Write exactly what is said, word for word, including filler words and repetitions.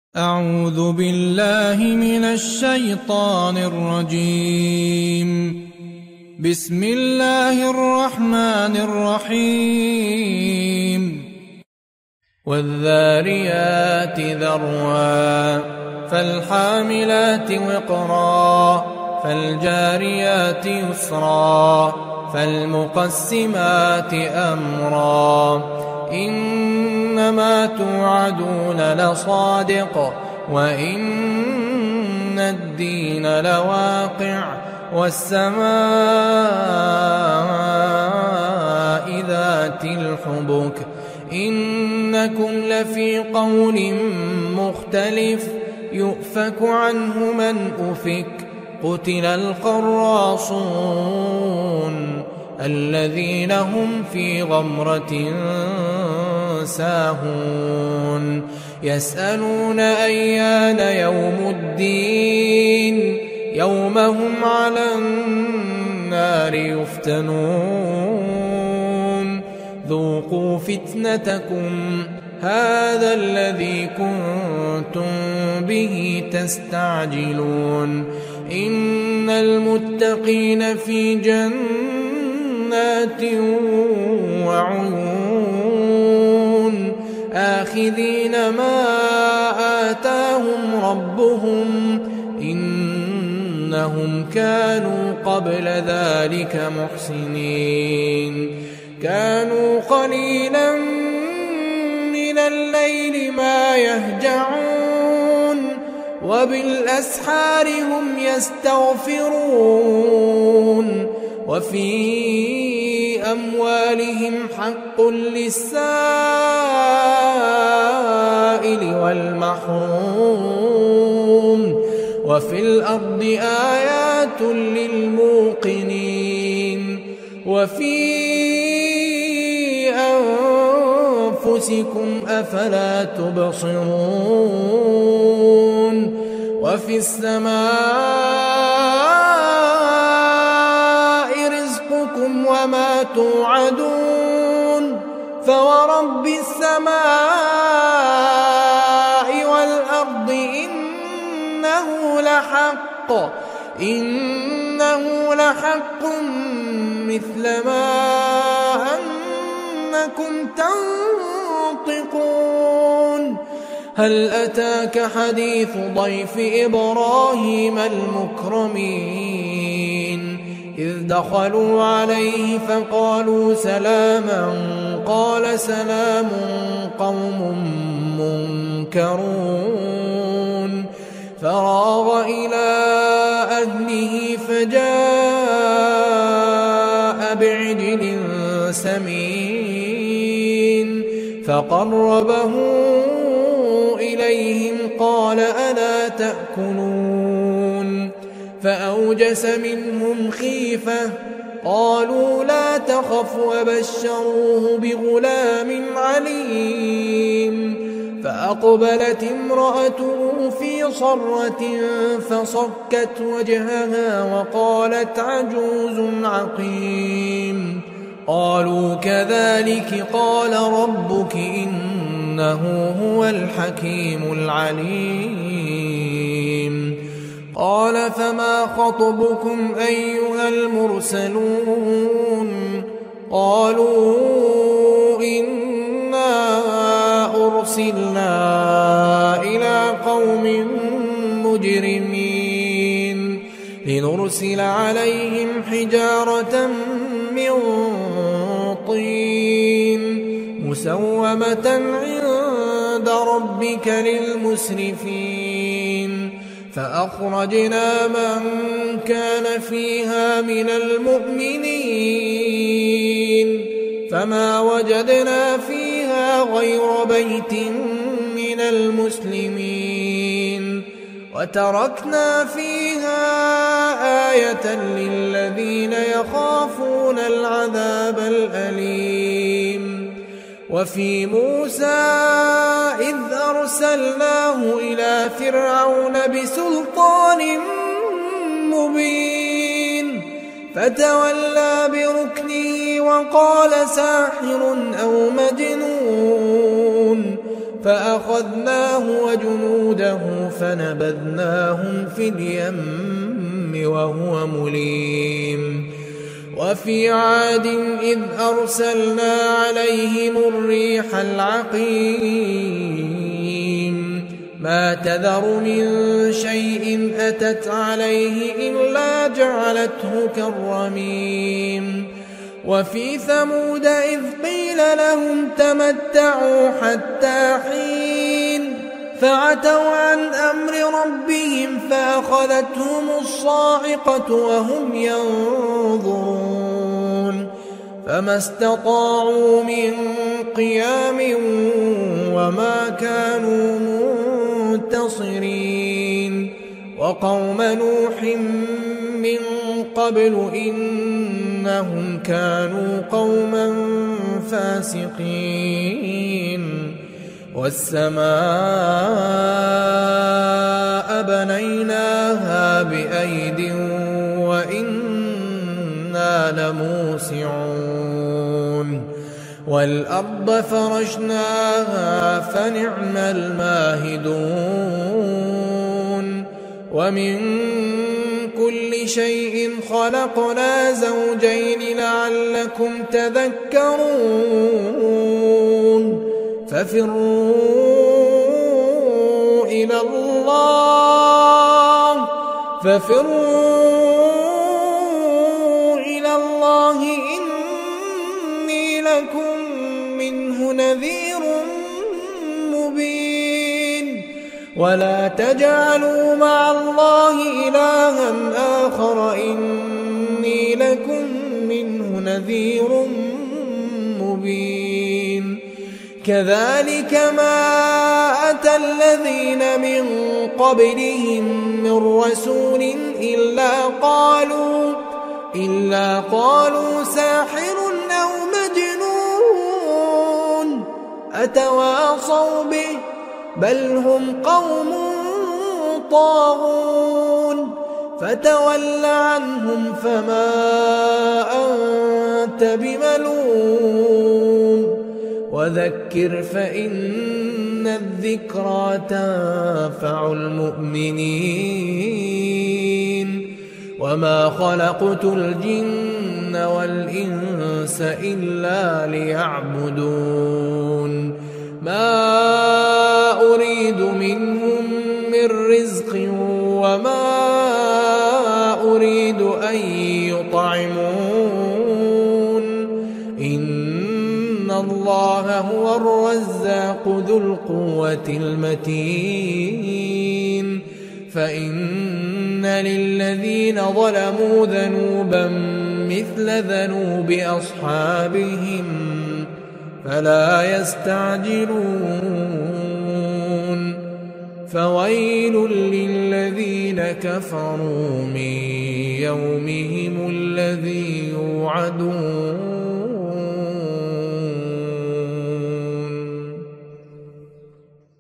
أعوذ بالله من الشيطان الرجيم. بسم الله الرحمن الرحيم. والذاريات ذروا فالحاملات وقرا فالجاريات يسرا فالمقسمات أمرا إنما توعدون لصادق وإن الدين لواقع والسماء ذات الحبك إنكم لفي قول مختلف يؤفك عنه من أفك قتل الخراصون الذين هم في غمرة ساهون يسألون أيان يوم الدين يوم هم على النار يفتنون ذوقوا فتنتكم هذا الذي كنتم به تستعجلون إن المتقين في جنات وعيون آخذين ما آتاهم ربهم إنهم كانوا قبل ذلك محسنين كانوا قليلا من الليل ما يهجعون وبالأسحار هم يستغفرون وفي أموالهم حق للسائل والمحروم وفي الأرض آيات للموقنين وفي أنفسكم أفلا تبصرون وفي السماء رزقكم وما توعدون فورب السماء والأرض إنه لحق إنه لحق مثل ما أنكم تنطقون هل أتاك حديث ضيف إبراهيم المكرمين إذ دخلوا عليه فقالوا سلاما قال سلام قوم منكرون فراغ إلى أهله فجاء بعجل سمين فقربه إليهم قال ألا تأكلون فأوجس منهم خيفة قالوا لا تخف وبشروه بغلام عليم فأقبلت امرأته في صرة فصكت وجهها وقالت عجوز عقيم قالوا كذلك قال ربك إنه هو الحكيم العليم قال فما خطبكم أيها المرسلون قالوا إنا أرسلنا إلى قوم مجرمين لنرسل عليهم حجارة من طين مسومة عند ربك للمسرفين فأخرجنا من كان فيها من المؤمنين فما وجدنا فيها غير بيت من المسلمين وتركنا فيها آية للذين يخافون العذاب الأليم وفي موسى إذ أرسلناه إلى فرعون بسلطان مبين فتولى بركنه وقال ساحر أو مجنون فأخذناه وجنوده فنبذناهم في اليم وهو مليم وفي عاد إذ أرسلنا عليهم الريح العقيم ما تذر من شيء أتت عليه إلا جعلته كالرميم وفي ثمود إذ قيل لهم تمتعوا حتى حين فعتوا عن أمر ربهم فأخذتهم الصاعقة وهم ينظرون فما استطاعوا من قيام وما كانوا منتصرين وقوم نوح من قبل إنهم كانوا قوما فاسقين والسماء بنيناها بأيد وإنا لموسعون والأرض فرشناها فنعم الماهدون ومن كل شيء خلقنا زوجين لعلكم تذكرون ففروا إلى الله ففروا إلى الله إني لكم منه نذير مبين ولا تجعلوا مع الله إلها آخر إني لكم منه نذير مبين كذلك ما أتى الذين من قبلهم من رسول إلا قالوا إلا قالوا ساحر أو مجنون أتواصوا به بل هم قوم طاغون فتول عنهم فما أنت بملوم وذكر فإن الذكرى تنفع المؤمنين وما خلقت الجن والإنس إلا ليعبدون ما أريد منهم من رزق وما أريد أن يطعمون إن الله هو الرزاق ذو القوة المتين فإن للذين ظلموا ذنوبا مثل ذنوب أصحابهم فلا يستعجلون فويل للذين كفروا من يومهم الذي يوعدون